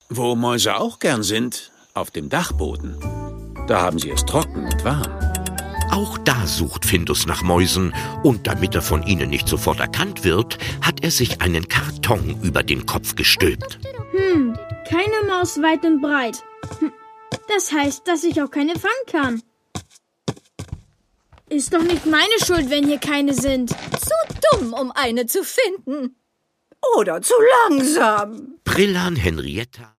Wo Mäuse auch gern sind, auf dem Dachboden. Da haben sie es trocken und warm. Auch da sucht Findus nach Mäusen, und damit er von ihnen nicht sofort erkannt wird, hat er sich einen Karton über den Kopf gestülpt. Keine Maus weit und breit. Das heißt, dass ich auch keine fangen kann. Ist doch nicht meine Schuld, wenn hier keine sind. Zu dumm, um eine zu finden. Oder zu langsam. Brillan, Henrietta